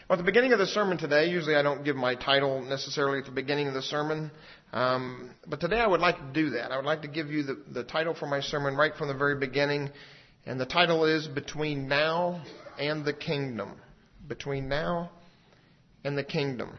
Well, at the beginning of the sermon today, usually I don't give my title necessarily at the beginning of the sermon, but today I would like to do that. I would like to give you the title for my sermon right from the very beginning, and the title is Between Now and the Kingdom. Between Now and the Kingdom.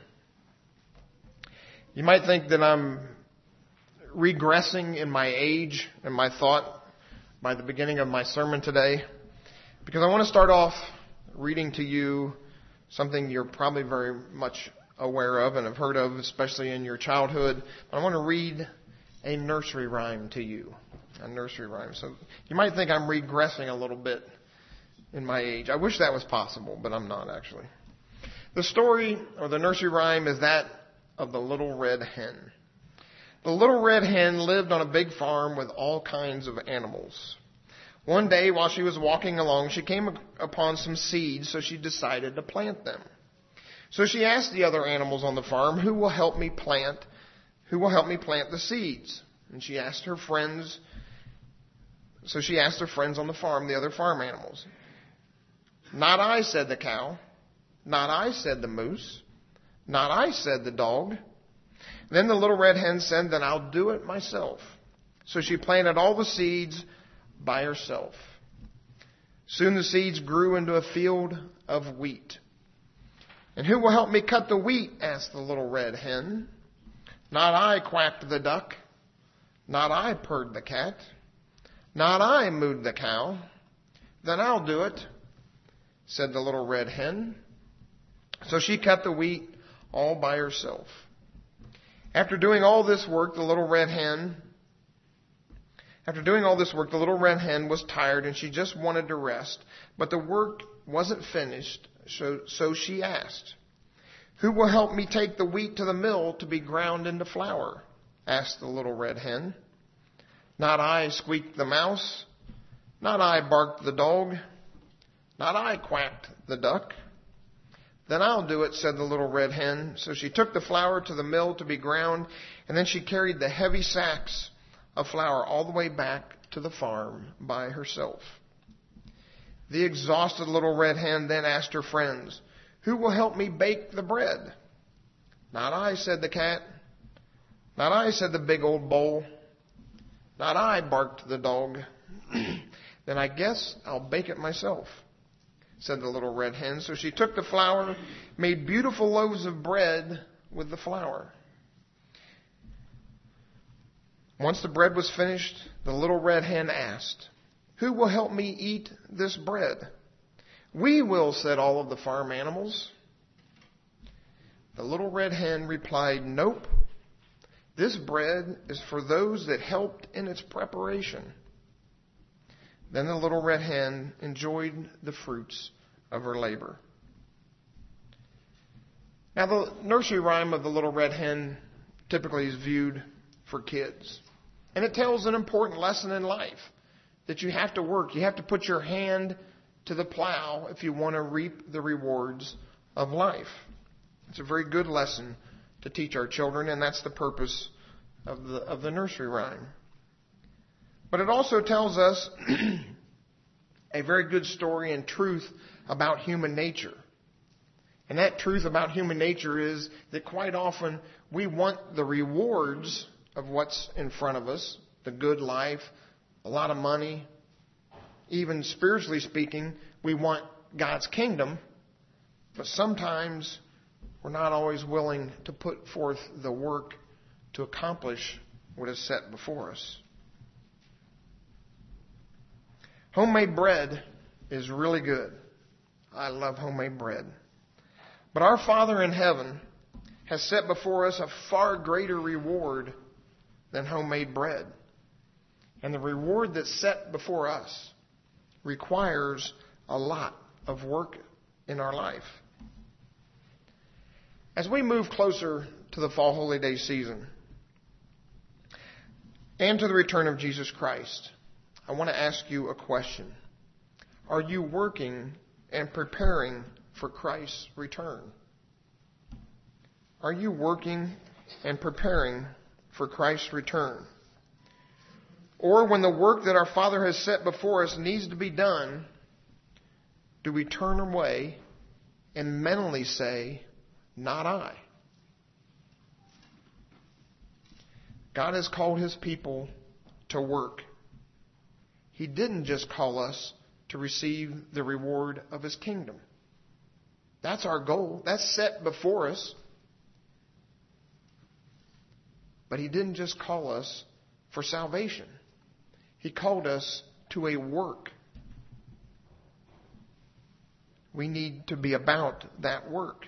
You might think that I'm regressing in my age and my thought by the beginning of my sermon today, because I want to start off reading to you something you're probably very much aware of and have heard of, especially in your childhood. I want to read a nursery rhyme to you. A nursery rhyme. So you might think I'm regressing a little bit in my age. I wish that was possible, but I'm not actually. The story, or the nursery rhyme, is that of the Little Red Hen. The Little Red Hen lived on a big farm with all kinds of animals. One day, while she was walking along, she came upon some seeds, so she decided to plant them. So she asked the other animals on the farm, who will help me plant the seeds? And she asked her friends, so she asked her friends on the farm, the other farm animals. Not I, said the cow. Not I, said the moose. Not I, said the dog. Then the Little Red Hen said, then I'll do it myself. So she planted all the seeds by herself. Soon the seeds grew into a field of wheat. And who will help me cut the wheat? Asked the Little Red Hen. Not I, quacked the duck. Not I, purred the cat. Not I, mooed the cow. Then I'll do it, said the Little Red Hen. So she cut the wheat all by herself. After doing all this work, the Little Red Hen was tired and she just wanted to rest. But the work wasn't finished, so she asked, who will help me take the wheat to the mill to be ground into flour? Asked the Little Red Hen. Not I, squeaked the mouse. Not I, barked the dog. Not I, quacked the duck. Then I'll do it, said the Little Red Hen. So she took the flour to the mill to be ground, and then she carried the heavy sacks of flour all the way back to the farm by herself. The exhausted Little Red Hen then asked her friends, who will help me bake the bread? Not I, said the cat. Not I, said the big old bowl. Not I, barked the dog. Then I guess I'll bake it myself, said the Little Red Hen. So she took the flour, made beautiful loaves of bread with the flour. Once the bread was finished, the Little Red Hen asked, who will help me eat this bread? We will, said all of the farm animals. The Little Red Hen replied, nope. This bread is for those that helped in its preparation. Then the Little Red Hen enjoyed the fruits of her labor. Now, the nursery rhyme of the Little Red Hen typically is viewed for kids. And it tells an important lesson in life, that you have to work. You have to put your hand to the plow if you want to reap the rewards of life. It's a very good lesson to teach our children, and that's the purpose of the nursery rhyme. But it also tells us a very good story and truth about human nature. And that truth about human nature is that quite often we want the rewards of what's in front of us, the good life, a lot of money, even spiritually speaking, we want God's kingdom, but sometimes we're not always willing to put forth the work to accomplish what is set before us. Homemade bread is really good. I love homemade bread. But our Father in heaven has set before us a far greater reward than homemade bread. And the reward that's set before us requires a lot of work in our life. As we move closer to the fall holy day season and to the return of Jesus Christ, I want to ask you a question. Are you working and preparing for Christ's return? Are you working and preparing for Christ's return? Or when the work that our Father has set before us needs to be done, do we turn away and mentally say, not I. God has called His people to work. He didn't just call us to receive the reward of His kingdom. That's our goal. That's set before us. But He didn't just call us for salvation. He called us to a work. We need to be about that work.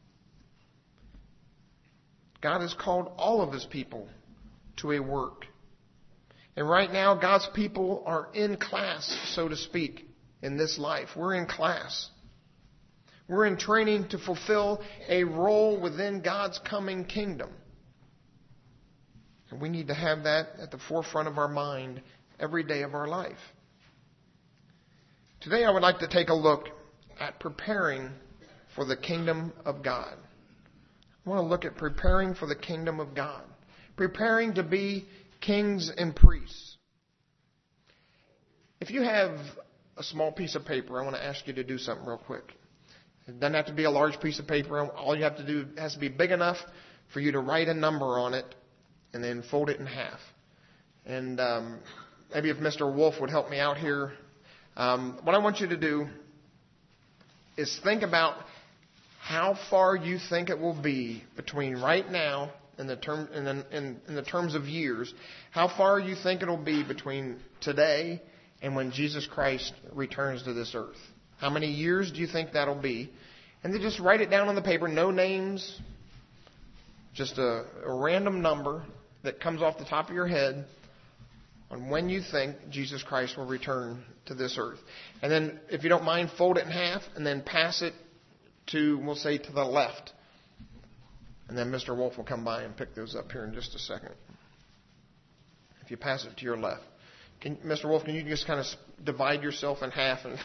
God has called all of His people to a work. And right now, God's people are in class, so to speak, in this life. We're in class. We're in training to fulfill a role within God's coming kingdom. And we need to have that at the forefront of our mind every day of our life. Today I would like to take a look at preparing for the kingdom of God. I want to look at preparing for the kingdom of God. Preparing to be kings and priests. If you have a small piece of paper, I want to ask you to do something real quick. It doesn't have to be a large piece of paper. All you have to do has to be big enough for you to write a number on it and then fold it in half. And maybe if Mr. Wolf would help me out here. What I want you to do is think about how far you think it will be between right now in the terms of years, how far you think it will be between today and when Jesus Christ returns to this earth. How many years do you think that'll be? And then just write it down on the paper, no names, just a random number that comes off the top of your head on when you think Jesus Christ will return to this earth. And then, if you don't mind, fold it in half and then pass it to, we'll say, to the left. And then Mr. Wolf will come by and pick those up here in just a second. If you pass it to your left. Mr. Wolf, can you just kind of divide yourself in half? And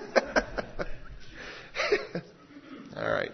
all right.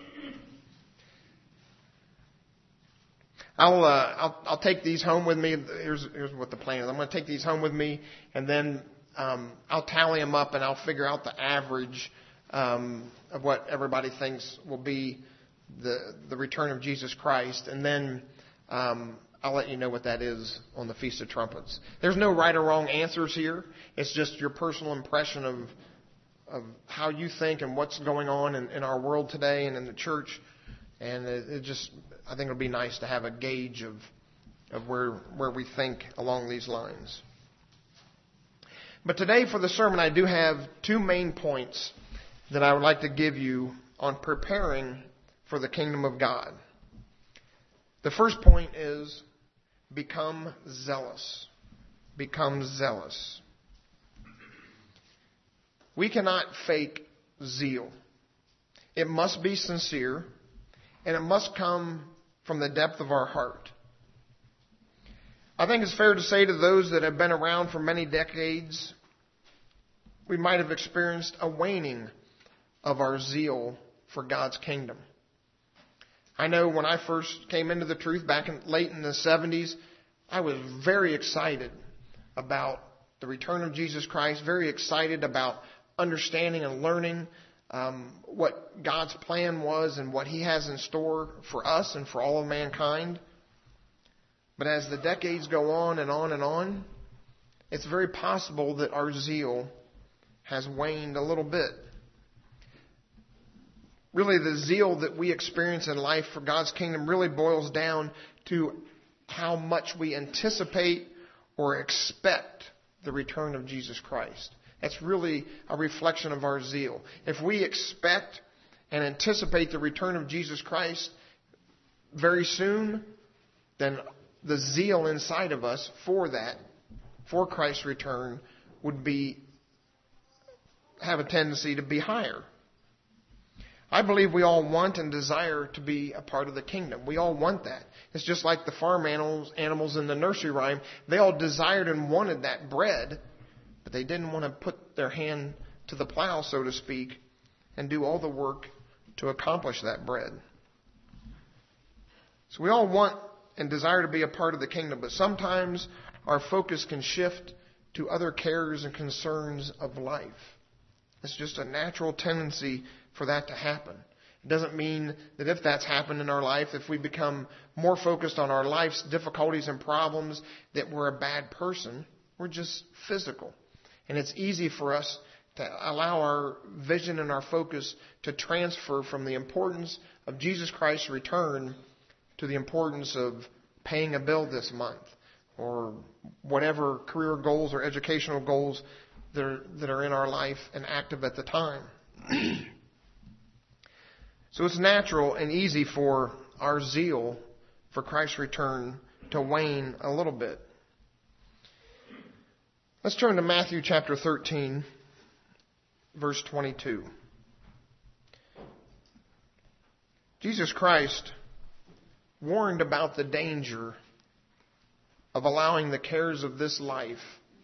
I'll take these home with me. Here's what the plan is. I'm going to take these home with me, and then I'll tally them up, and I'll figure out the average of what everybody thinks will be the return of Jesus Christ, and then I'll let you know what that is on the Feast of Trumpets. There's no right or wrong answers here. It's just your personal impression of how you think and what's going on in our world today and in the church. And I think it'll be nice to have a gauge of where we think along these lines. But today for the sermon, I do have two main points that I would like to give you on preparing for the kingdom of God. The first point is become zealous. Become zealous. We cannot fake zeal. It must be sincere, and it must come from the depth of our heart. I think it's fair to say to those that have been around for many decades, we might have experienced a waning of our zeal for God's kingdom. I know when I first came into the truth back late in the 70s, I was very excited about the return of Jesus Christ, very excited about understanding and learning what God's plan was and what He has in store for us and for all of mankind. But as the decades go on and on and on, it's very possible that our zeal has waned a little bit. Really, the zeal that we experience in life for God's kingdom really boils down to how much we anticipate or expect the return of Jesus Christ. That's really a reflection of our zeal. If we expect and anticipate the return of Jesus Christ very soon, then the zeal inside of us for Christ's return, would have a tendency to be higher. I believe we all want and desire to be a part of the kingdom. We all want that. It's just like the farm animals in the nursery rhyme. They all desired and wanted that bread, but they didn't want to put their hand to the plow, so to speak, and do all the work to accomplish that bread. So we all want and desire to be a part of the kingdom, but sometimes our focus can shift to other cares and concerns of life. It's just a natural tendency for that to happen. It doesn't mean that if that's happened in our life, if we become more focused on our life's difficulties and problems, that we're a bad person. We're just physical. And it's easy for us to allow our vision and our focus to transfer from the importance of Jesus Christ's return to the importance of paying a bill this month, or whatever career goals or educational goals that are in our life and active at the time. So it's natural and easy for our zeal for Christ's return to wane a little bit. Let's turn to Matthew chapter 13, verse 22. Jesus Christ warned about the danger of allowing the cares of this life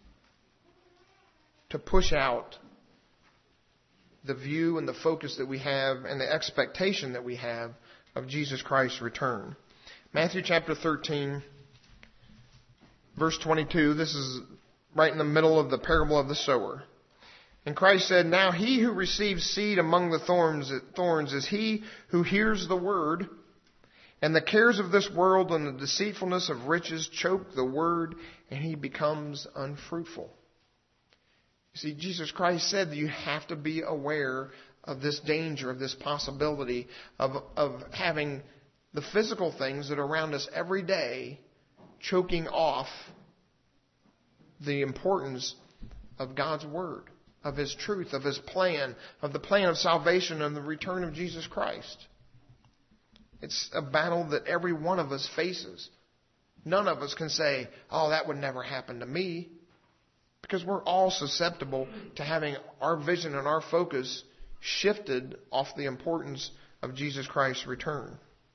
to push out the view and the focus that we have and the expectation that we have of Jesus Christ's return. Matthew chapter 13, verse 22, this is right in the middle of the parable of the sower. And Christ said, "Now he who receives seed among the thorns is he who hears the word, and the cares of this world and the deceitfulness of riches choke the word, and he becomes unfruitful." You see, Jesus Christ said that you have to be aware of this danger, of this possibility of having the physical things that are around us every day choking off the importance of God's Word, of His truth, of His plan, of the plan of salvation and the return of Jesus Christ. It's a battle that every one of us faces. None of us can say, "Oh, that would never happen to me," because we're all susceptible to having our vision and our focus shifted off the importance of Jesus Christ's return.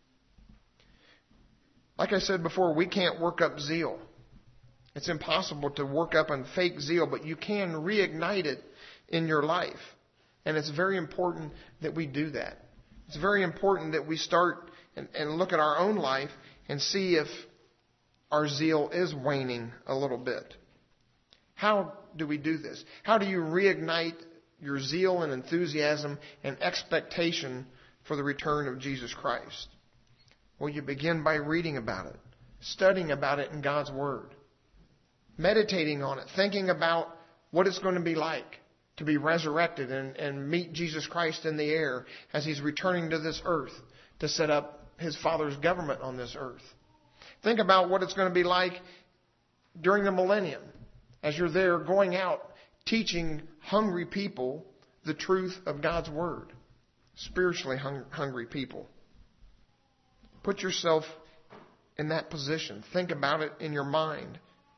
Like I said before, we can't work up zeal. It's impossible to work up and fake zeal, but you can reignite it in your life. And it's very important that we do that. It's very important that we start and look at our own life and see if our zeal is waning a little bit. How do we do this? How do you reignite your zeal and enthusiasm and expectation for the return of Jesus Christ? Well, you begin by reading about it, studying about it in God's Word, meditating on it, thinking about what it's going to be like to be resurrected and meet Jesus Christ in the air as He's returning to this earth to set up His Father's government on this earth. Think about what it's going to be like during the millennium as you're there going out teaching hungry people the truth of God's Word, spiritually hungry people. Put yourself in that position. Think about it in your mind.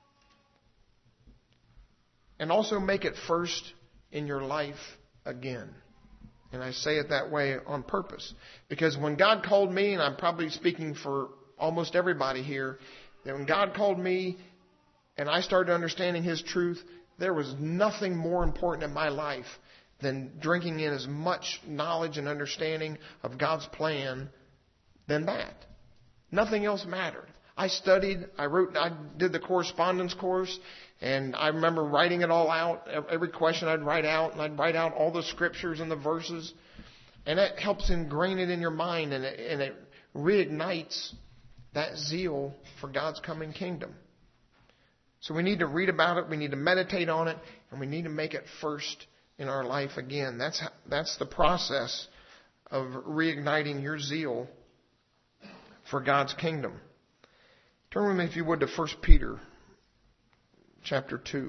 And also make it first in your life again. And I say it that way on purpose. Because when God called me, and I'm probably speaking for almost everybody here, that when God called me and I started understanding His truth, there was nothing more important in my life than drinking in as much knowledge and understanding of God's plan than that. Nothing else mattered. I studied, I did the correspondence course, and I remember writing it all out. Every question I'd write out, and I'd write out all the scriptures and the verses. And that helps ingrain it in your mind, and it reignites that zeal for God's coming kingdom. So we need to read about it, we need to meditate on it, and we need to make it first in our life again. That's the process of reigniting your zeal for God's kingdom. Turn with me, if you would, to 1 Peter chapter 2.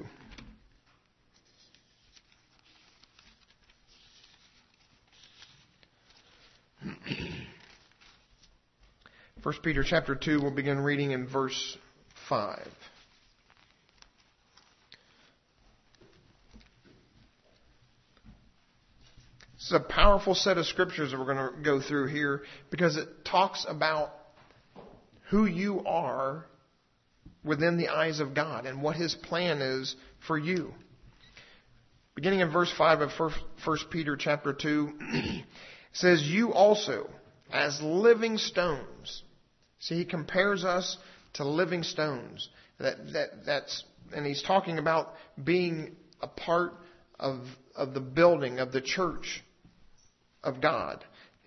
1 Peter chapter 2, we'll begin reading in verse 5. This is a powerful set of scriptures that we're going to go through here because it talks about who you are within the eyes of God and what His plan is for you. Beginning in verse 5 of 1 Peter chapter 2, it says, "You also, as living stones." See, he compares us to living stones. And he's talking about being a part of the building of the church of God.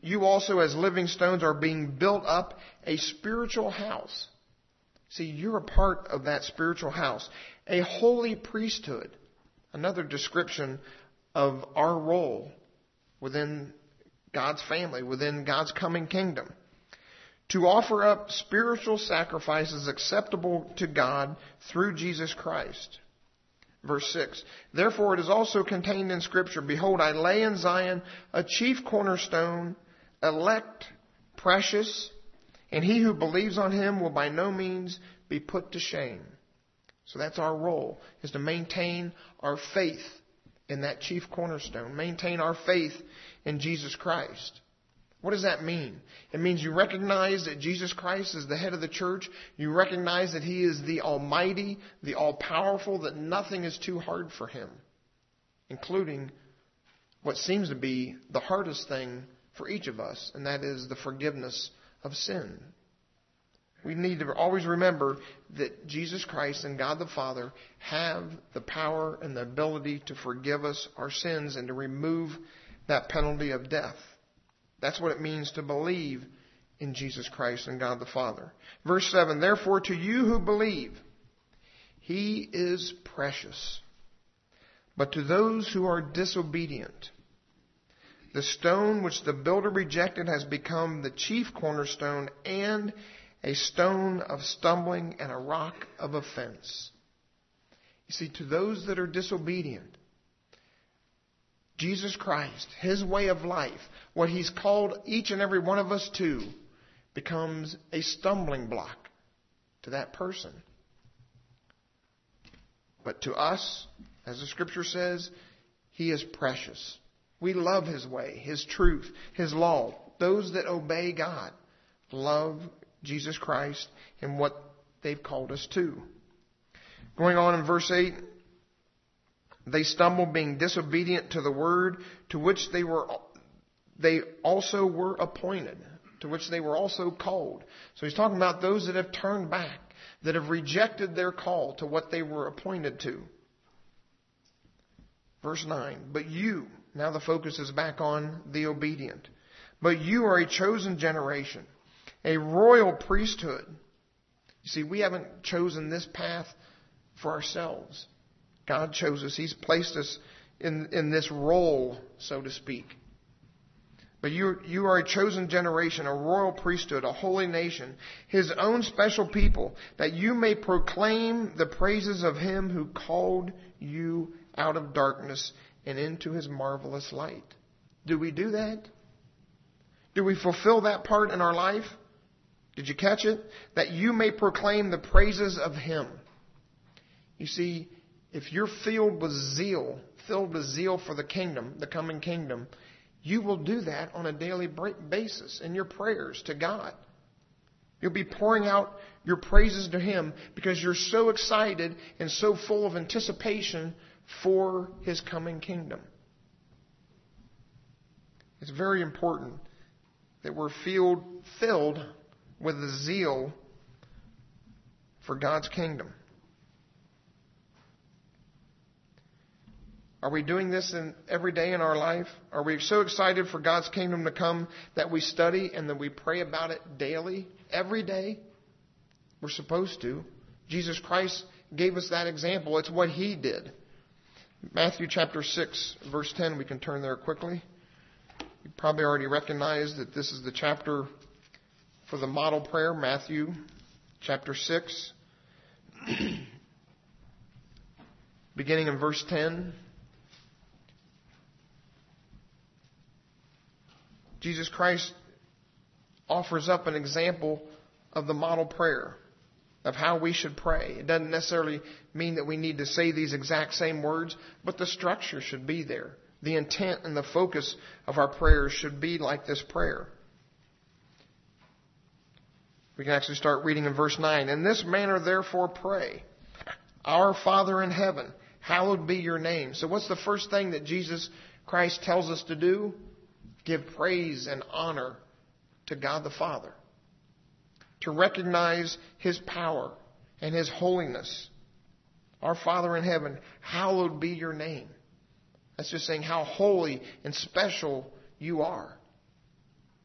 you also as living stones are being built up a spiritual house. See, you're a part of that spiritual house. A holy priesthood. Another description of our role within God's family, within God's coming kingdom. To offer up spiritual sacrifices acceptable to God through Jesus Christ. Verse 6, therefore it is also contained in Scripture, behold, I lay in Zion a chief cornerstone, elect, precious, and he who believes on him will by no means be put to shame. So that's our role, is to maintain our faith in that chief cornerstone, maintain our faith in Jesus Christ. What does that mean? It means you recognize that Jesus Christ is the head of the church. You recognize that He is the Almighty, the All-Powerful, that nothing is too hard for Him, including what seems to be the hardest thing for each of us, and that is the forgiveness of sin. We need to always remember that Jesus Christ and God the Father have the power and the ability to forgive us our sins and to remove that penalty of death. That's what it means to believe in Jesus Christ and God the Father. Verse 7, therefore to you who believe, He is precious. But to those who are disobedient, the stone which the builder rejected has become the chief cornerstone and a stone of stumbling and a rock of offense. You see, to those that are disobedient, Jesus Christ, His way of life, what He's called each and every one of us to, becomes a stumbling block to that person. But to us, as the Scripture says, He is precious. We love His way, His truth, His law. Those that obey God love Jesus Christ and what they've called us to. Going on in verse 8, they stumble being disobedient to the word to which they also were appointed, to which they were also called. So he's talking about those that have turned back, that have rejected their call to what they were appointed to. Verse 9, but you, now the focus is back on the obedient, but you are a chosen generation, a royal priesthood. You see, we haven't chosen this path for ourselves. God chose us. He's placed us in this role, so to speak. But you are a chosen generation, a royal priesthood, a holy nation, His own special people, that you may proclaim the praises of Him who called you out of darkness and into His marvelous light. Do we do that? Do we fulfill that part in our life? Did you catch it? That you may proclaim the praises of Him. You see, if you're filled with zeal for the kingdom, the coming kingdom, you will do that on a daily basis in your prayers to God. You'll be pouring out your praises to Him because you're so excited and so full of anticipation for His coming kingdom. It's very important that we're filled with the zeal for God's kingdom. Are we doing this every day in our life? Are we so excited for God's kingdom to come that we study and that we pray about it daily, every day? We're supposed to. Jesus Christ gave us that example. It's what He did. Matthew chapter 6, verse 10, we can turn there quickly. You probably already recognize that this is the chapter for the model prayer, Matthew chapter 6, beginning in verse 10. Jesus Christ offers up an example of the model prayer, of how we should pray. It doesn't necessarily mean that we need to say these exact same words, but the structure should be there. The intent and the focus of our prayers should be like this prayer. We can actually start reading in verse 9. In this manner, therefore, pray. Our Father in heaven, hallowed be your name. So what's the first thing that Jesus Christ tells us to do? Give praise and honor to God the Father. To recognize His power and His holiness. Our Father in heaven, hallowed be your name. That's just saying how holy and special you are.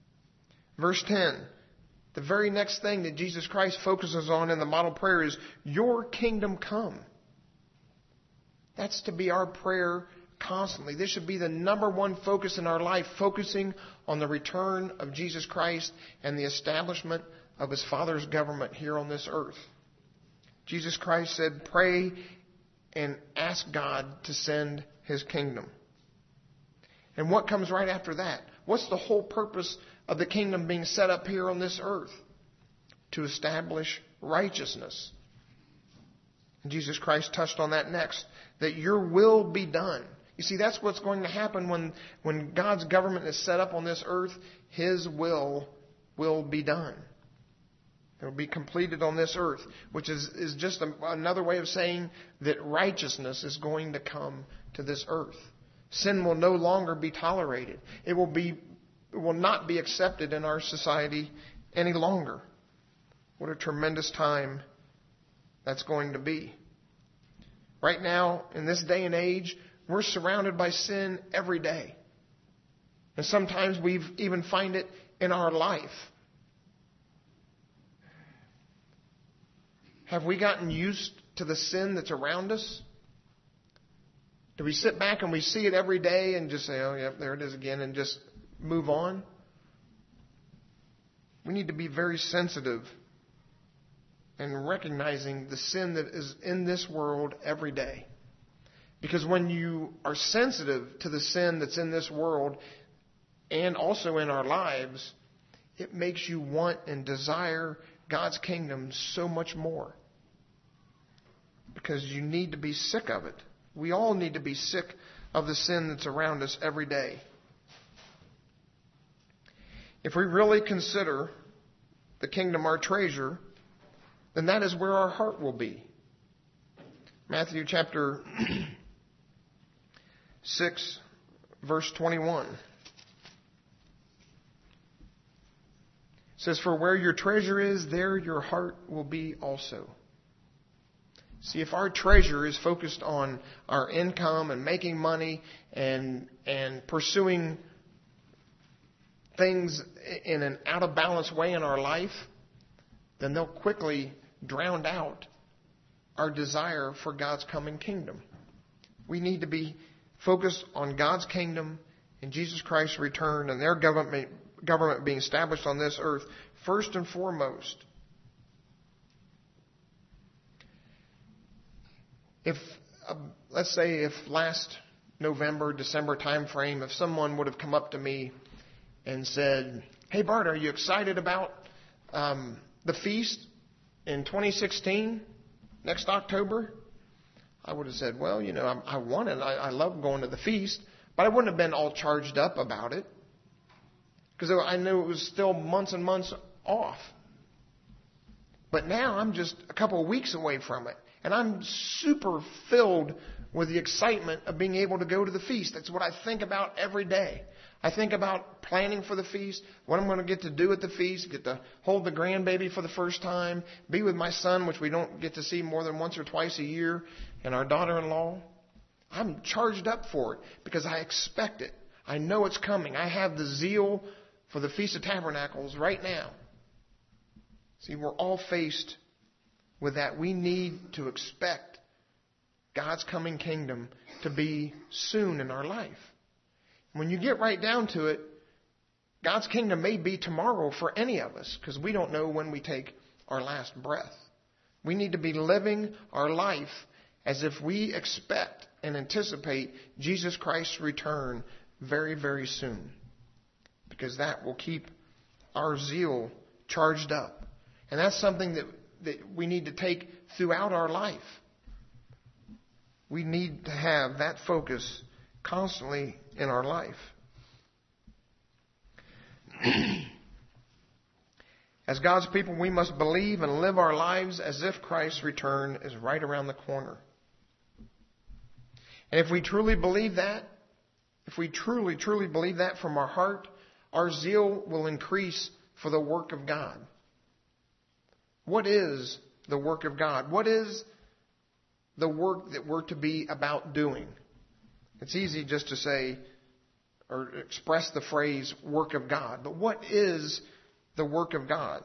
Verse 10, the very next thing that Jesus Christ focuses on in the model prayer is, your kingdom come. That's to be our prayer constantly. This should be the number one focus in our life, focusing on the return of Jesus Christ and the establishment of His Father's government here on this earth. Jesus Christ said, pray and ask God to send His kingdom. And what comes right after that? What's the whole purpose of the kingdom being set up here on this earth? To establish righteousness. And Jesus Christ touched on that next, that your will be done. You see, that's what's going to happen when God's government is set up on this earth. His will be done. It will be completed on this earth, which is just another way of saying that righteousness is going to come to this earth. Sin will no longer be tolerated. It will not be accepted in our society any longer. What a tremendous time that's going to be. Right now, in this day and age, we're surrounded by sin every day. And sometimes we even find it in our life. Have we gotten used to the sin that's around us? Do we sit back and we see it every day and just say, oh, yeah, there it is again, and just move on? We need to be very sensitive and recognizing the sin that is in this world every day. Because when you are sensitive to the sin that's in this world and also in our lives, it makes you want and desire God's kingdom so much more. Because you need to be sick of it. We all need to be sick of the sin that's around us every day. If we really consider the kingdom our treasure, then that is where our heart will be. Matthew chapter 6, verse 21. Says, for where your treasure is, there your heart will be also. See, if our treasure is focused on our income and making money and pursuing things in an out of balance way in our life, then they'll quickly drown out our desire for God's coming kingdom. We need to be focused on God's kingdom and Jesus Christ's return and their government being established on this earth first and foremost. If, let's say, if last November, December time frame, if someone would have come up to me and said, hey Bart, are you excited about the feast in 2016, next October? I would have said, well, I want it. I love going to the feast, but I wouldn't have been all charged up about it. Because I knew it was still months and months off. But now I'm just a couple of weeks away from it. And I'm super filled with the excitement of being able to go to the feast. That's what I think about every day. I think about planning for the feast, what I'm going to get to do at the feast, get to hold the grandbaby for the first time, be with my son, which we don't get to see more than once or twice a year, and our daughter-in-law. I'm charged up for it because I expect it. I know it's coming. I have the zeal for the Feast of Tabernacles right now. See, we're all faced with that. We need to expect God's coming kingdom to be soon in our life. When you get right down to it, God's kingdom may be tomorrow for any of us because we don't know when we take our last breath. We need to be living our life as if we expect and anticipate Jesus Christ's return very, very soon. Because that will keep our zeal charged up. And that's something that we need to take throughout our life. We need to have that focus constantly in our life. As God's people, we must believe and live our lives as if Christ's return is right around the corner. And if we truly believe that, if we truly believe that from our heart, our zeal will increase for the work of God. What is the work of God? What is the work that we're to be about doing? It's easy just to say or express the phrase work of God. But what is the work of God.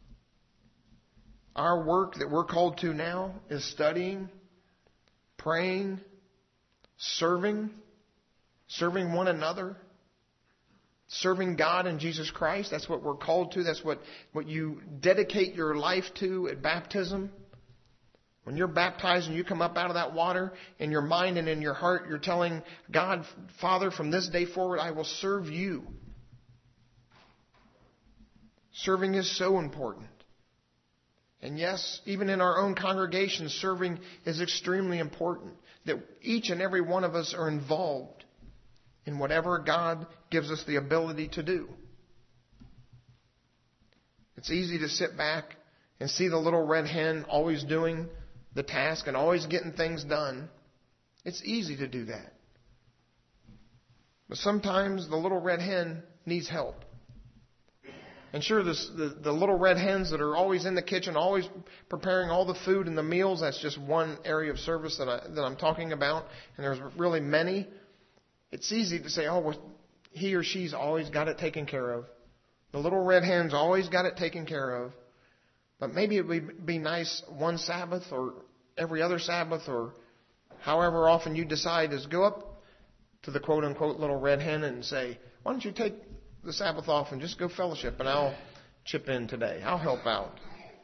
Our work that we're called to now is studying, praying, serving one another, serving God and Jesus Christ. That's what we're called to. That's what you dedicate your life to at baptism. When you're baptized and you come up out of that water, in your mind and in your heart, you're telling God, Father, from this day forward, I will serve you. Serving is so important. And yes, even in our own congregation, serving is extremely important. That each and every one of us are involved in whatever God gives us the ability to do. It's easy to sit back and see the little red hen always doing the task and always getting things done. It's easy to do that. But sometimes the little red hen needs help. And sure, the little red hens that are always in the kitchen, always preparing all the food and the meals, that's just one area of service that I'm talking about. And there's really many. It's easy to say, oh, well, he or she's always got it taken care of. The little red hen's always got it taken care of. But maybe it would be nice one Sabbath or every other Sabbath or however often you decide is go up to the quote-unquote little red hen and say, why don't you take the Sabbath off and just go fellowship and I'll chip in today. I'll help out.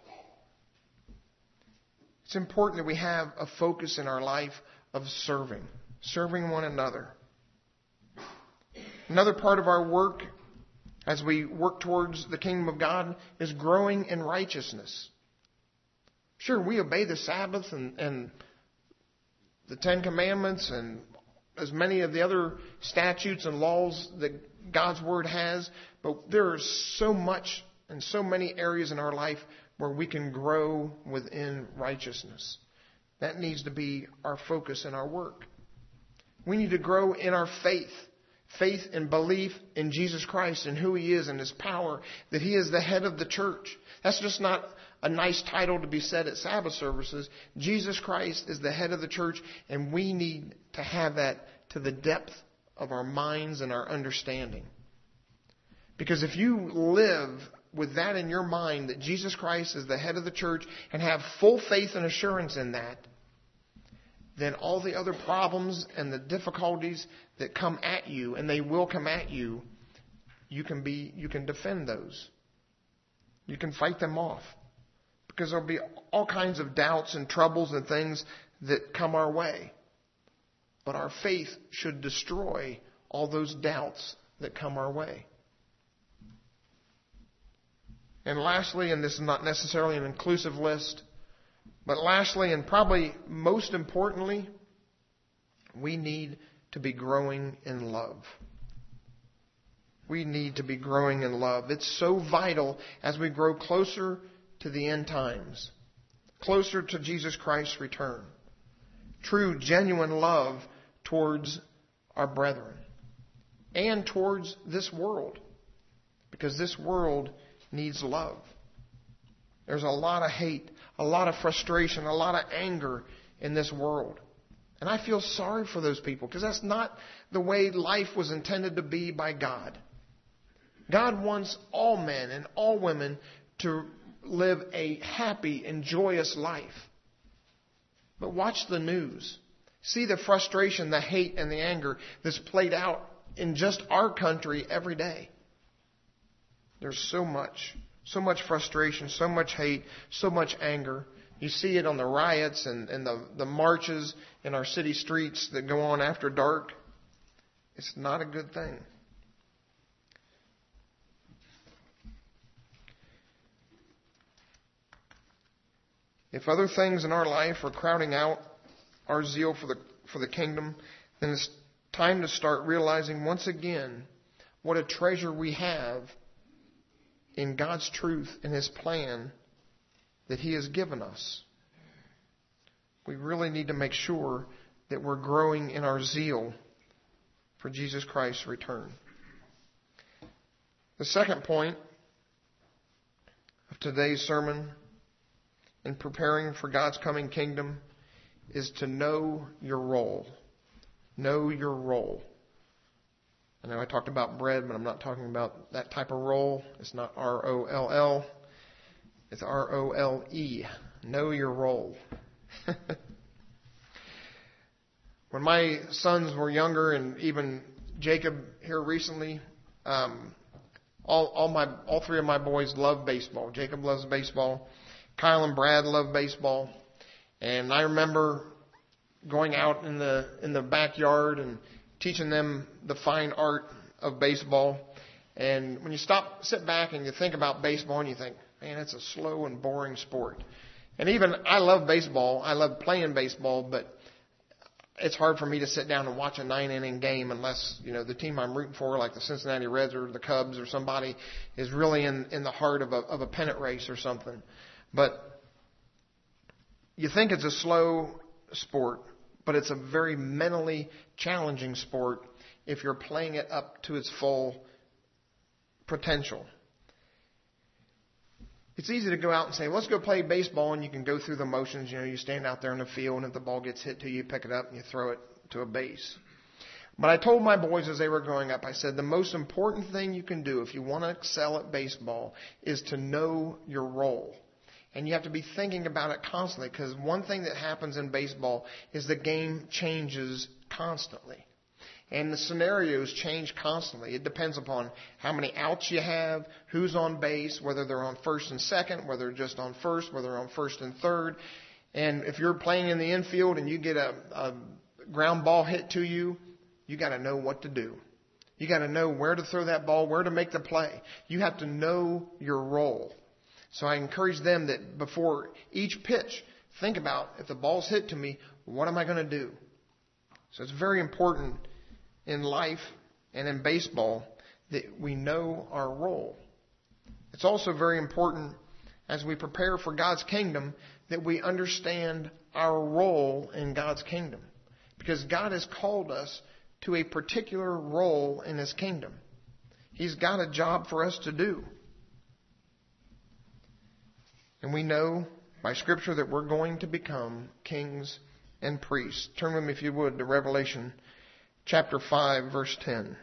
It's important that we have a focus in our life of serving one another. Another part of our work as we work towards the kingdom of God is growing in righteousness. Sure, we obey the Sabbath and the Ten Commandments and as many of the other statutes and laws that God's Word has, but there is so much and so many areas in our life where we can grow within righteousness. That needs to be our focus in our work. We need to grow in our faith. Faith and belief in Jesus Christ and who He is and His power, that He is the head of the church. That's just not a nice title to be said at Sabbath services. Jesus Christ is the head of the church, and we need to have that to the depth of our minds and our understanding. Because if you live with that in your mind, that Jesus Christ is the head of the church, and have full faith and assurance in that, then all the other problems and the difficulties that come at you, and they will come at you, you can defend those. You can fight them off. Because there'll be all kinds of doubts and troubles and things that come our way. But our faith should destroy all those doubts that come our way. And lastly, and this is not necessarily an inclusive list, but lastly, and probably most importantly, we need to be growing in love. We need to be growing in love. It's so vital as we grow closer to the end times, closer to Jesus Christ's return. True, genuine love towards our brethren and towards this world, because this world needs love. There's a lot of hate, a lot of frustration, a lot of anger in this world. And I feel sorry for those people because that's not the way life was intended to be by God. God wants all men and all women to live a happy and joyous life. But watch the news. See the frustration, the hate, and the anger that's played out in just our country every day. There's so much frustration, so much hate, so much anger. You see it on the riots and the marches in our city streets that go on after dark. It's not a good thing. If other things in our life are crowding out our zeal for the kingdom, then it's time to start realizing once again what a treasure we have in God's truth and His plan that He has given us. We really need to make sure that we're growing in our zeal for Jesus Christ's return. The second point of today's sermon in preparing for God's coming kingdom is to know your role. Know your role. I know I talked about bread, but I'm not talking about that type of roll. It's not R-O-L-L. It's R-O-L-E. Know your role. When my sons were younger, and even Jacob here recently, all three of my boys love baseball. Jacob loves baseball. Kyle and Brad love baseball. And I remember going out in the backyard and teaching them the fine art of baseball. And when you sit back and you think about baseball and you think, man, it's a slow and boring sport. And even I love baseball. I love playing baseball, but it's hard for me to sit down and watch a 9-inning game unless, the team I'm rooting for, like the Cincinnati Reds or the Cubs or somebody, is really in the heart of a pennant race or something. But you think it's a slow sport, but it's a very mentally challenging sport if you're playing it up to its full potential. It's easy to go out and say, let's go play baseball, and you can go through the motions. You stand out there in the field, and if the ball gets hit to you, you pick it up and you throw it to a base. But I told my boys as they were growing up, I said, the most important thing you can do if you want to excel at baseball is to know your role. And you have to be thinking about it constantly, because one thing that happens in baseball is the game changes constantly. And the scenarios change constantly. It depends upon how many outs you have, who's on base, whether they're on first and second, whether they're just on first, whether they're on first and third. And if you're playing in the infield and you get a ground ball hit to you, you got to know what to do. You got to know where to throw that ball, where to make the play. You have to know your role. So I encourage them that before each pitch, think about, if the ball's hit to me, what am I going to do? So it's very important in life and in baseball that we know our role. It's also very important as we prepare for God's kingdom that we understand our role in God's kingdom, because God has called us to a particular role in His kingdom. He's got a job for us to do. And we know by Scripture that we're going to become kings and priests. Turn with me, if you would, to Revelation chapter 5, verse 10.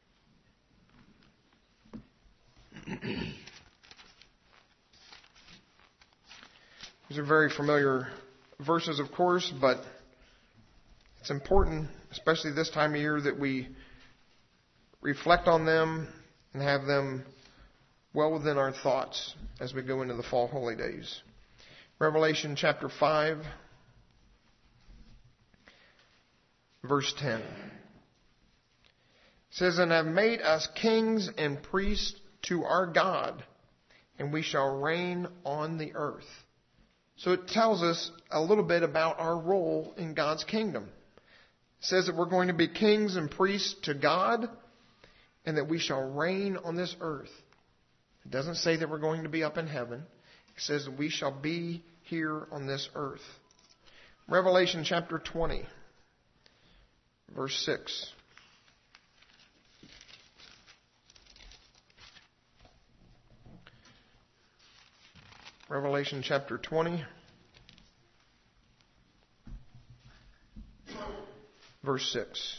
These are very familiar verses, of course, but it's important, especially this time of year, that we reflect on them and have them well within our thoughts as we go into the fall holy days. Revelation chapter 5, verse 10. It says, and have made us kings and priests to our God, and we shall reign on the earth. So it tells us a little bit about our role in God's kingdom. It says that we're going to be kings and priests to God, and that we shall reign on this earth. It doesn't say that we're going to be up in heaven. It says that we shall be here on this earth. Revelation chapter 20, verse 6. Revelation chapter 20, verse 6.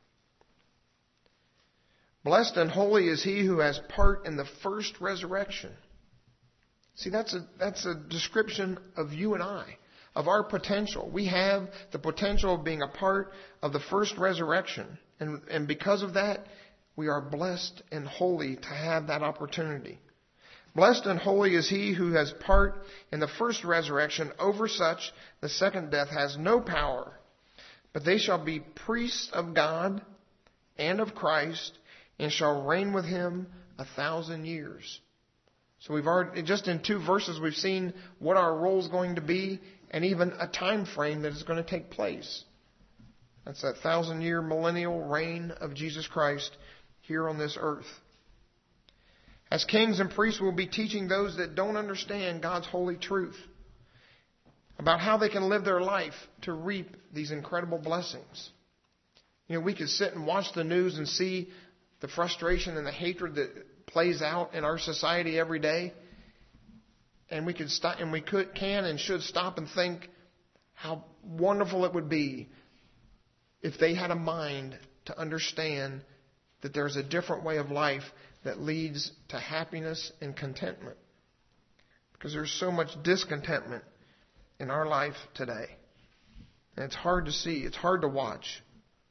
Blessed and holy is he who has part in the first resurrection. See, that's a description of you and I, of our potential. We have the potential of being a part of the first resurrection. And because of that, we are blessed and holy to have that opportunity. Blessed and holy is he who has part in the first resurrection. Over such, the second death has no power. But they shall be priests of God and of Christ, and shall reign with him 1,000 years. So we've already, just in 2 verses, we've seen what our role is going to be, and even a time frame that is going to take place. That's that 1,000-year millennial reign of Jesus Christ here on this earth. As kings and priests, we'll be teaching those that don't understand God's holy truth about how they can live their life to reap these incredible blessings. We could sit and watch the news and see the frustration and the hatred that plays out in our society every day. And we could stop, and we can and should stop and think how wonderful it would be if they had a mind to understand that there's a different way of life that leads to happiness and contentment. Because there's so much discontentment in our life today. And it's hard to see. It's hard to watch.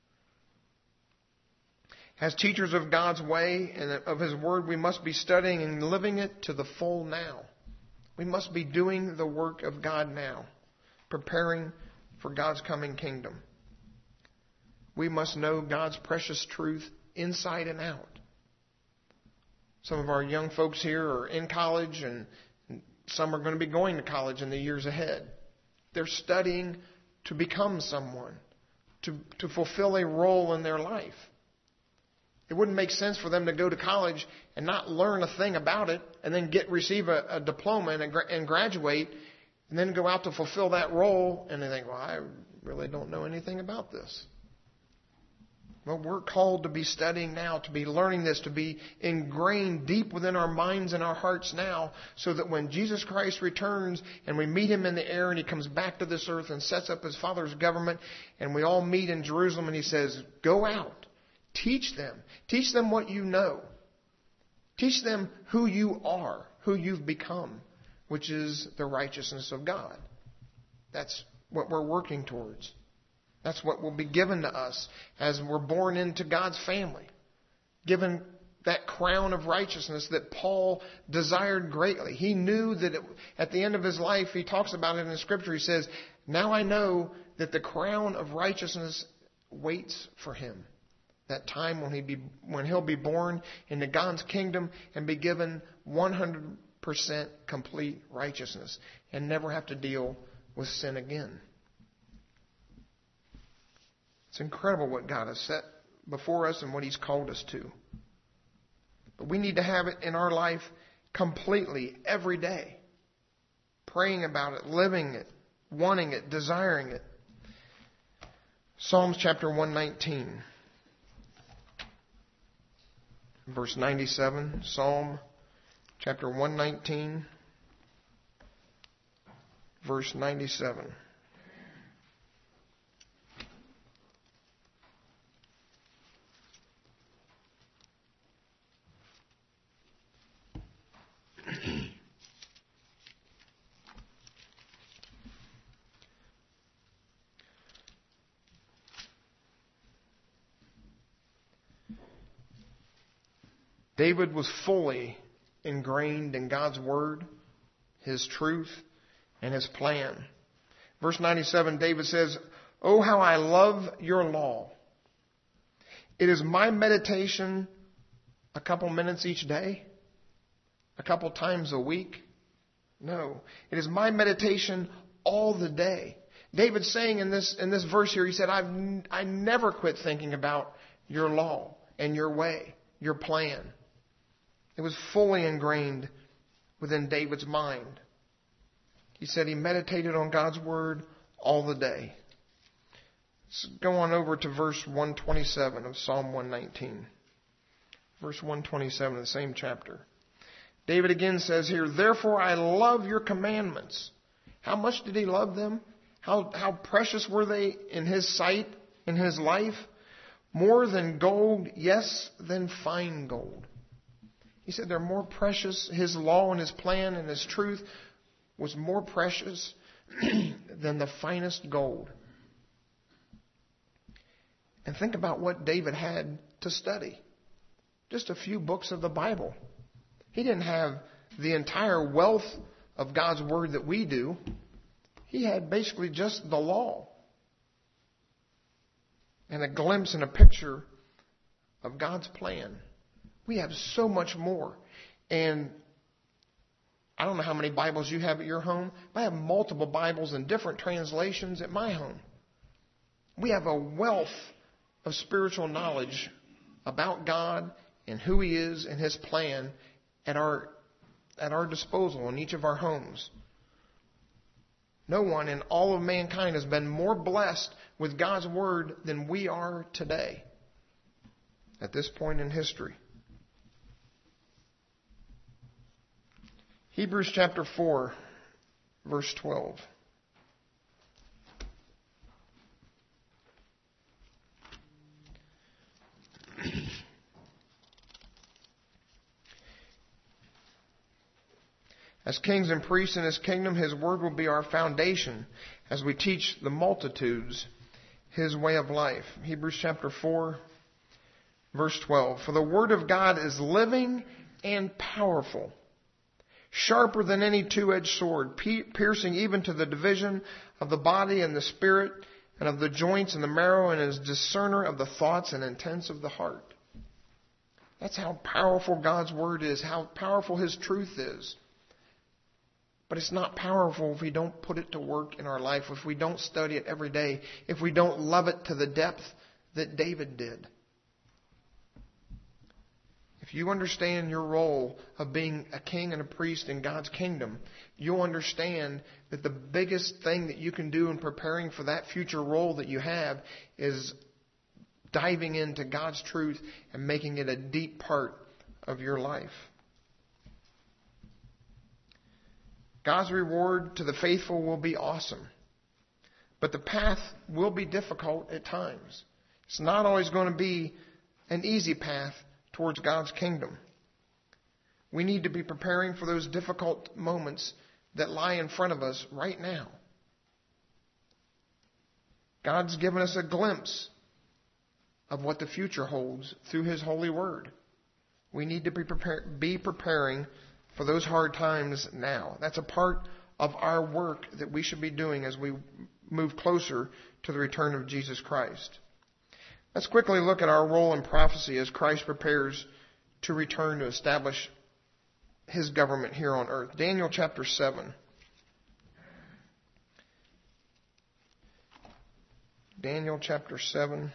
As teachers of God's way and of His Word, we must be studying and living it to the full now. We must be doing the work of God now, preparing for God's coming kingdom. We must know God's precious truth inside and out. Some of our young folks here are in college, and some are going to be going to college in the years ahead. They're studying to become someone, to fulfill a role in their life. It wouldn't make sense for them to go to college and not learn a thing about it and then receive a diploma and graduate and then go out to fulfill that role and they think, well, I really don't know anything about this. Well, we're called to be studying now, to be learning this, to be ingrained deep within our minds and our hearts now, so that when Jesus Christ returns and we meet Him in the air and He comes back to this earth and sets up His Father's government and we all meet in Jerusalem and He says, go out, teach them what you know. Teach them who you are, who you've become, which is the righteousness of God. That's what we're working towards. That's what will be given to us as we're born into God's family. Given that crown of righteousness that Paul desired greatly. He knew that at the end of his life, he talks about it in the Scripture. He says, now I know that the crown of righteousness waits for him. That time when he'll be born into God's kingdom and be given 100% complete righteousness and never have to deal with sin again. It's incredible what God has set before us and what He's called us to. But we need to have it in our life completely every day. Praying about it, living it, wanting it, desiring it. Psalms chapter 119, verse 97. Psalm chapter 119, verse 97. David was fully ingrained in God's Word, His truth, and His plan. Verse 97, David says, "Oh, how I love your law. It is my meditation a couple minutes each day, a couple times a week. No, it is my meditation all the day." David's saying in this verse here, he said, I never quit thinking about your law and your way, your plan. It was fully ingrained within David's mind. He said he meditated on God's Word all the day. Let's go on over to verse 127 of Psalm 119. Verse 127 of the same chapter. David again says here, "Therefore I love your commandments." How much did he love them? How precious were they in his sight, in his life? "More than gold, yes, than fine gold." He said they're more precious. His law and His plan and His truth was more precious than the finest gold. And think about what David had to study. Just a few books of the Bible. He didn't have the entire wealth of God's Word that we do. He had basically just the law and a glimpse and a picture of God's plan. We have so much more. And I don't know how many Bibles you have at your home, but I have multiple Bibles in different translations at my home. We have a wealth of spiritual knowledge about God and who He is and His plan at our disposal in each of our homes. No one in all of mankind has been more blessed with God's Word than we are today at this point in history. Hebrews chapter 4, verse 12. As kings and priests in His kingdom, His word will be our foundation as we teach the multitudes His way of life. Hebrews chapter 4, verse 12. For the word of God is living and powerful, sharper than any two-edged sword, piercing even to the division of the body and the spirit, and of the joints and the marrow, and is discerner of the thoughts and intents of the heart. That's how powerful God's word is, how powerful His truth is. But it's not powerful if we don't put it to work in our life, if we don't study it every day, if we don't love it to the depth that David did. If you understand your role of being a king and a priest in God's kingdom, you'll understand that the biggest thing that you can do in preparing for that future role that you have is diving into God's truth and making it a deep part of your life. God's reward to the faithful will be awesome, but the path will be difficult at times. It's not always going to be an easy path towards God's kingdom. We need to be preparing for those difficult moments that lie in front of us right now. God's given us a glimpse of what the future holds through His holy word. We need to be preparing for those hard times now. That's a part of our work that we should be doing as we move closer to the return of Jesus Christ. Let's quickly look at our role in prophecy as Christ prepares to return to establish His government here on earth. Daniel chapter 7. Daniel chapter 7.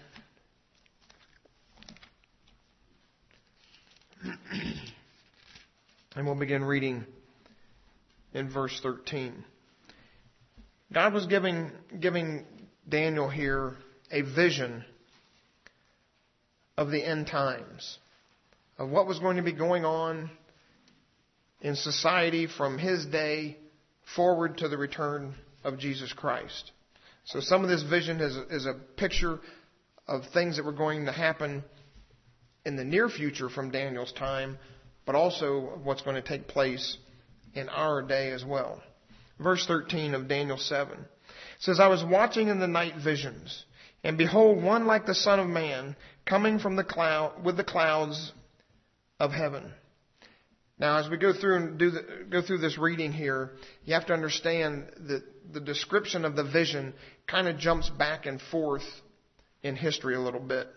And we'll begin reading in verse 13. God was giving Daniel here a vision of the end times, of what was going to be going on in society from his day forward to the return of Jesus Christ. So some of this vision is a picture of things that were going to happen in the near future from Daniel's time, but also what's going to take place in our day as well. Verse 13 of Daniel 7 says, I was watching in the night visions, and behold, one like the Son of Man coming from the cloud with the clouds of heaven. Now, as we go through and go through this reading here, you have to understand that the description of the vision kind of jumps back and forth in history a little bit.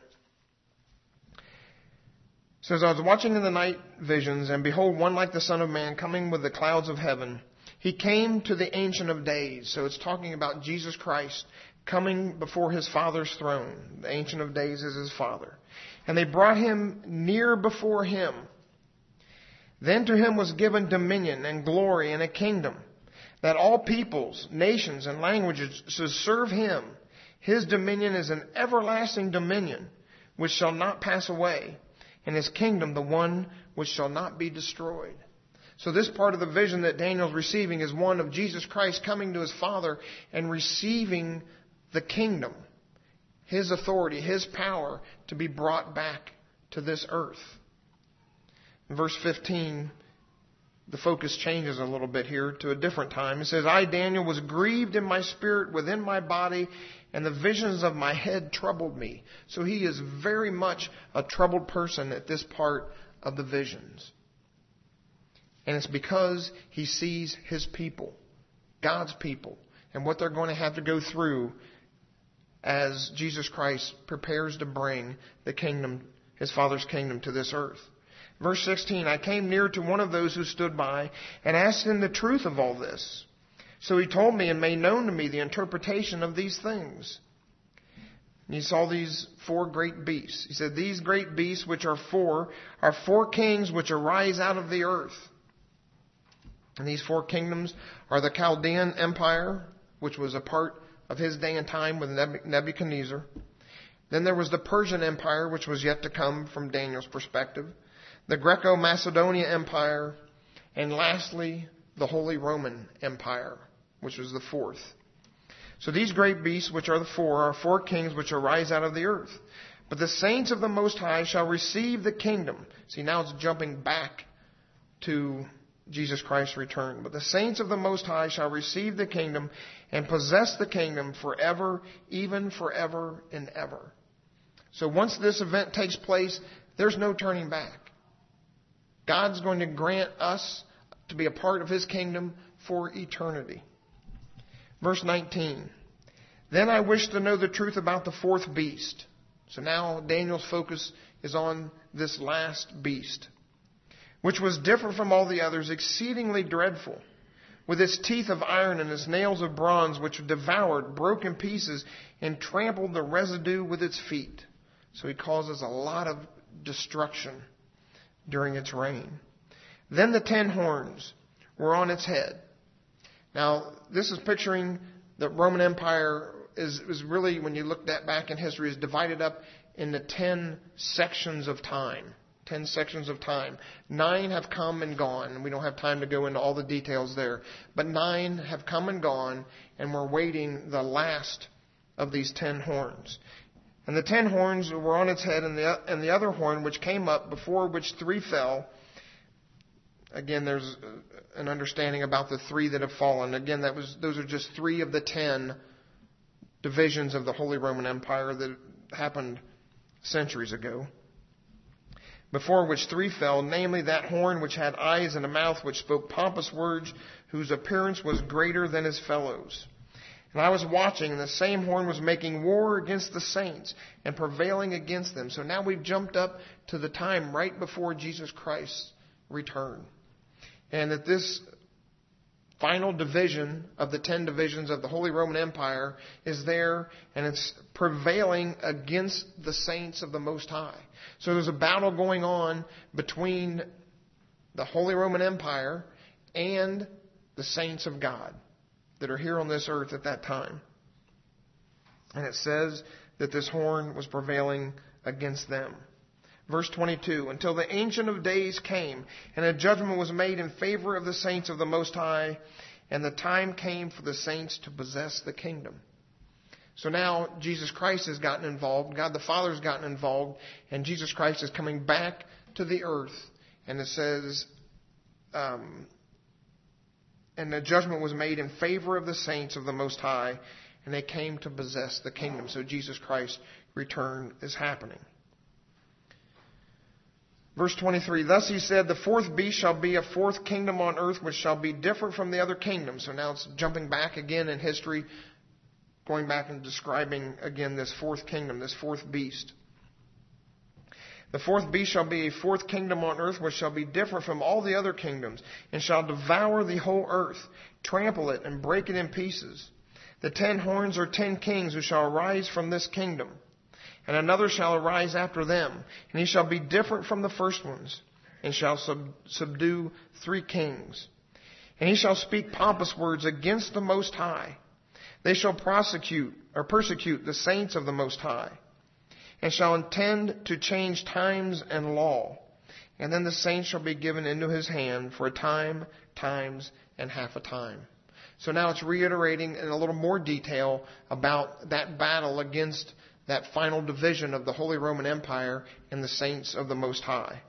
It says, I was watching in the night visions, and behold, one like the Son of Man coming with the clouds of heaven. He came to the Ancient of Days. So it's talking about Jesus Christ coming before His Father's throne. The Ancient of Days is His Father. And they brought Him near before Him. Then to Him was given dominion and glory and a kingdom, that all peoples, nations, and languages should serve Him. His dominion is an everlasting dominion, which shall not pass away, and His kingdom the one which shall not be destroyed. So this part of the vision that Daniel's receiving is one of Jesus Christ coming to His Father and receiving the kingdom, His authority, His power to be brought back to this earth. In verse 15, the focus changes a little bit here to a different time. It says, I, Daniel, was grieved in my spirit within my body, and the visions of my head troubled me. So he is very much a troubled person at this part of the visions. And it's because he sees his people, God's people, and what they're going to have to go through as Jesus Christ prepares to bring the kingdom, His Father's kingdom, to this earth. Verse 16, I came near to one of those who stood by and asked him the truth of all this. So he told me and made known to me the interpretation of these things. And he saw these four great beasts. He said, these great beasts, which are four kings which arise out of the earth. And these four kingdoms are the Chaldean Empire, which was a part of his day and time with Nebuchadnezzar. Then there was the Persian Empire, which was yet to come from Daniel's perspective. The Greco-Macedonian Empire, and lastly, the Holy Roman Empire, which was the fourth. So these great beasts, which are four kings which arise out of the earth. But the saints of the Most High shall receive the kingdom. See, now it's jumping back to Jesus Christ's return. But the saints of the Most High shall receive the kingdom and possess the kingdom forever, even forever and ever. So once this event takes place, there's no turning back. God's going to grant us to be a part of His kingdom for eternity. Verse 19. Then I wish to know the truth about the fourth beast. So now Daniel's focus is on this last beast, which was different from all the others, exceedingly dreadful, with its teeth of iron and its nails of bronze, which devoured, broke in pieces, and trampled the residue with its feet. So he causes a lot of destruction during its reign. Then the 10 horns were on its head. Now, this is picturing the Roman Empire is really, when you look that back in history, is divided up into 10 sections of time. 10 sections of time. 9 have come and gone, and we don't have time to go into all the details there. But 9 have come and gone, and we're waiting the last of these 10 horns. And the 10 horns were on its head, and the other horn which came up, before which 3 fell. Again, there's an understanding about the 3 that have fallen. Again, those are just 3 of the 10 divisions of the Holy Roman Empire that happened centuries ago. Before which 3 fell, namely that horn which had eyes and a mouth, which spoke pompous words, whose appearance was greater than his fellows. And I was watching, and the same horn was making war against the saints and prevailing against them. So now we've jumped up to the time right before Jesus Christ's return. And that this final division of the 10 divisions of the Holy Roman Empire is there, and it's prevailing against the saints of the Most High. So there's a battle going on between the Holy Roman Empire and the saints of God that are here on this earth at that time. And it says that this horn was prevailing against them. Verse 22, until the Ancient of Days came, and a judgment was made in favor of the saints of the Most High, and the time came for the saints to possess the kingdom. So now Jesus Christ has gotten involved, God the Father has gotten involved, and Jesus Christ is coming back to the earth. And it says, and the judgment was made in favor of the saints of the Most High, and they came to possess the kingdom. So Jesus Christ's return is happening. Verse 23, thus he said, the fourth beast shall be a fourth kingdom on earth, which shall be different from the other kingdoms. So now it's jumping back again in history, going back and describing again this fourth kingdom, this fourth beast. The fourth beast shall be a fourth kingdom on earth, which shall be different from all the other kingdoms, and shall devour the whole earth, trample it, and break it in pieces. The 10 horns are 10 kings who shall arise from this kingdom. And another shall arise after them, and he shall be different from the first ones, and shall subdue 3 kings. And he shall speak pompous words against the Most High. They shall persecute the saints of the Most High, and shall intend to change times and law. And then the saints shall be given into his hand for a time, times, and half a time. So now it's reiterating in a little more detail about that battle against that final division of the Holy Roman Empire and the saints of the Most High.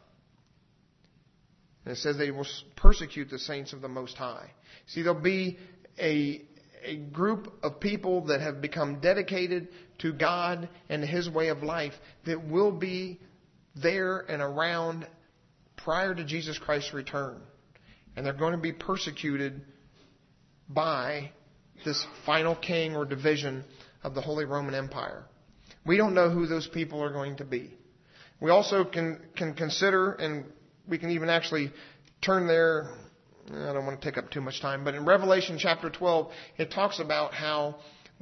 And it says they will persecute the saints of the Most High. See, there'll be a group of people that have become dedicated to God and His way of life that will be there and around prior to Jesus Christ's return. And they're going to be persecuted by this final king or division of the Holy Roman Empire. We don't know who those people are going to be. We also can consider, and we can even actually turn there. I don't want to take up too much time, but in Revelation chapter 12, it talks about how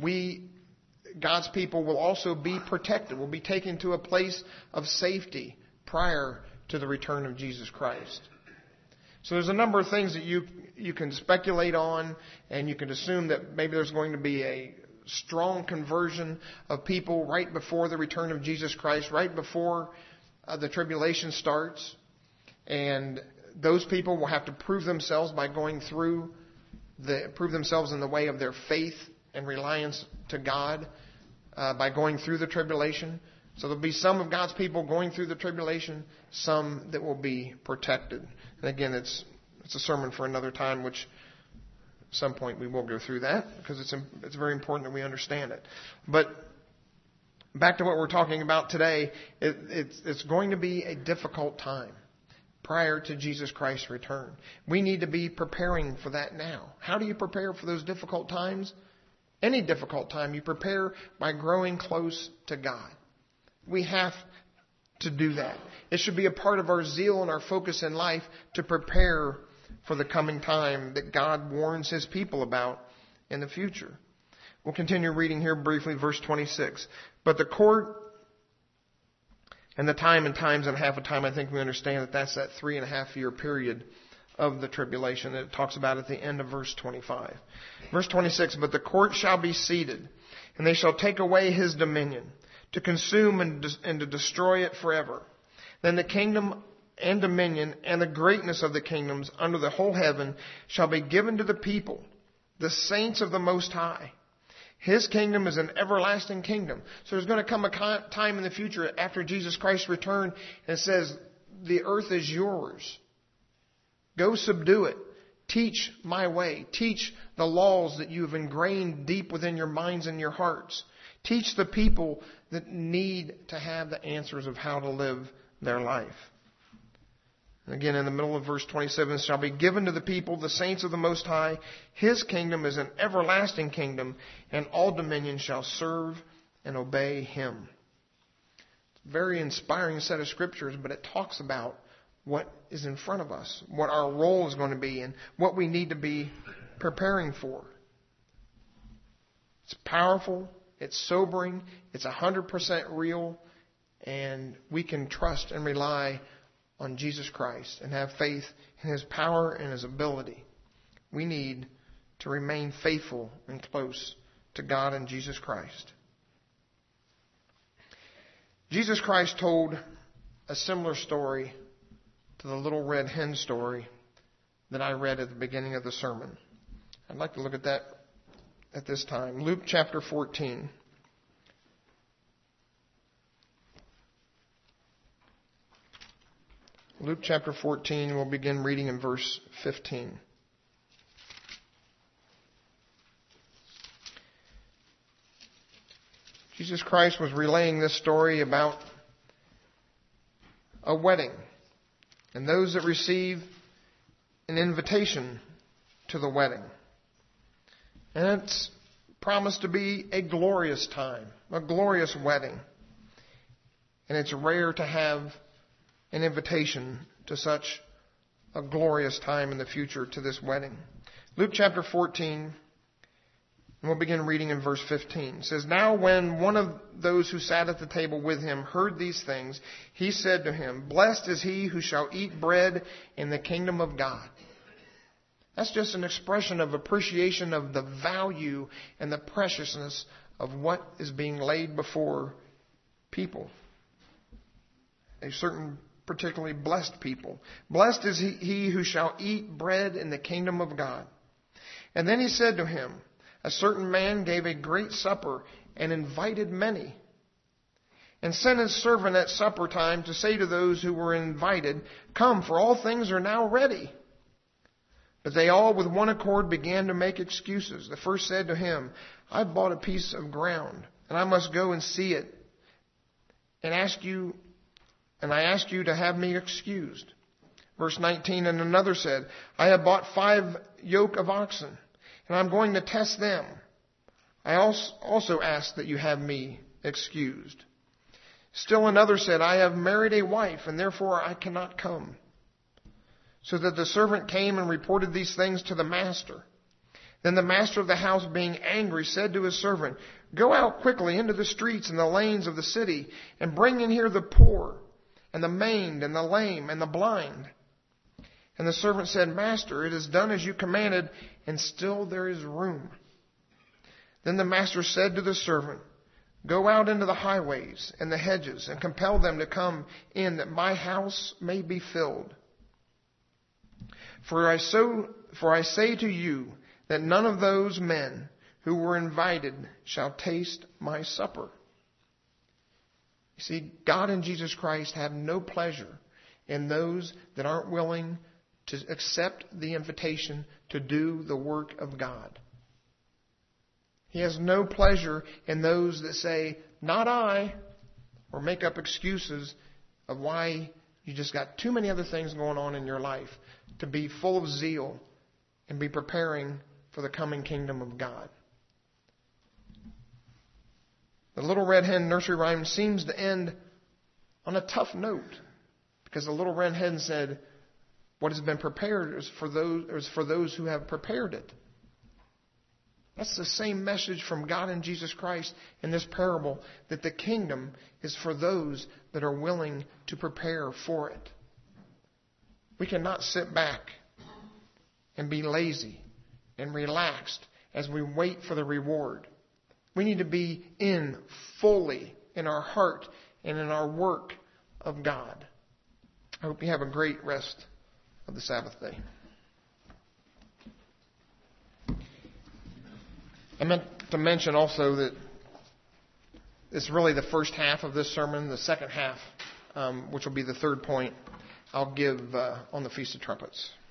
God's people will also be protected, will be taken to a place of safety prior to the return of Jesus Christ. So there's a number of things that you can speculate on, and you can assume that maybe there's going to be a strong conversion of people right before the return of Jesus Christ, right before the tribulation starts. And those people will have to prove themselves by prove themselves in the way of their faith and reliance to God by going through the tribulation. So there'll be some of God's people going through the tribulation, some that will be protected. And again, it's It's a sermon for another time, which at some point we will go through that because it's very important that we understand it. But back to what we're talking about today, it's going to be a difficult time prior to Jesus Christ's return. We need to be preparing for that now. How do you prepare for those difficult times? Any difficult time, you prepare by growing close to God. We have to do that. It should be a part of our zeal and our focus in life to prepare for the coming time that God warns His people about in the future. We'll continue reading here briefly, verse 26. But the court and the time and times and half a time, I think we understand that that's that 3.5 year period of the tribulation that it talks about at the end of verse 25. Verse 26, but the court shall be seated, and they shall take away his dominion, to consume and to destroy it forever. Then the kingdom and dominion and the greatness of the kingdoms under the whole heaven shall be given to the people, the saints of the Most High. His kingdom is an everlasting kingdom. So there's going to come a time in the future after Jesus Christ's return, and it says, the earth is yours. Go subdue it. Teach my way. Teach the laws that you have ingrained deep within your minds and your hearts. Teach the people that need to have the answers of how to live their life. And again, in the middle of verse 27, shall be given to the people, the saints of the Most High. His kingdom is an everlasting kingdom, and all dominion shall serve and obey him. It's a very inspiring set of scriptures, but it talks about what is in front of us, what our role is going to be, and what we need to be preparing for. It's powerful, it's sobering, it's 100% real, and we can trust and rely on Jesus Christ and have faith in His power and His ability. We need to remain faithful and close to God and Jesus Christ. Jesus Christ told a similar story to the little red hen story that I read at the beginning of the sermon. I'd like to look at that at this time. Luke chapter 14. Luke chapter 14, we'll begin reading in verse 15. Jesus Christ was relaying this story about a wedding and those that receive an invitation to the wedding. And it's promised to be a glorious time, a glorious wedding. And it's rare to have an invitation to such a glorious time in the future to this wedding. Luke chapter 14, and we'll begin reading in verse 15. It says, now when one of those who sat at the table with him heard these things, he said to him, blessed is he who shall eat bread in the kingdom of God. That's just an expression of appreciation of the value and the preciousness of what is being laid before people. A certain particularly blessed people. Blessed is he who shall eat bread in the kingdom of God. And then he said to him, a certain man gave a great supper and invited many, and sent his servant at supper time to say to those who were invited, come, for all things are now ready. But they all with one accord began to make excuses. The first said to him, I bought a piece of ground, and I must go and see it, and I ask you to have me excused. Verse 19, and another said, I have bought 5 yoke of oxen, and I'm going to test them. I also ask that you have me excused. Still another said, I have married a wife, and therefore I cannot come. So that the servant came and reported these things to the master. Then the master of the house, being angry, said to his servant, go out quickly into the streets and the lanes of the city, and bring in here the poor, and the maimed, and the lame, and the blind. And the servant said, Master, it is done as you commanded, and still there is room. Then the master said to the servant, go out into the highways and the hedges, and compel them to come in, that my house may be filled. For I say to you that none of those men who were invited shall taste my supper. You see, God and Jesus Christ have no pleasure in those that aren't willing to accept the invitation to do the work of God. He has no pleasure in those that say, "Not I," or make up excuses of why you just got too many other things going on in your life to be full of zeal and be preparing for the coming kingdom of God. The Little Red Hen nursery rhyme seems to end on a tough note, because the Little Red Hen said, "What has been prepared is for those who have prepared it." That's the same message from God and Jesus Christ in this parable, that the kingdom is for those that are willing to prepare for it. We cannot sit back and be lazy and relaxed as we wait for the reward. We need to be in fully in our heart and in our work of God. I hope you have a great rest of the Sabbath day. I meant to mention also that it's really the first half of this sermon. The second half, which will be the third point, I'll give on the Feast of Trumpets.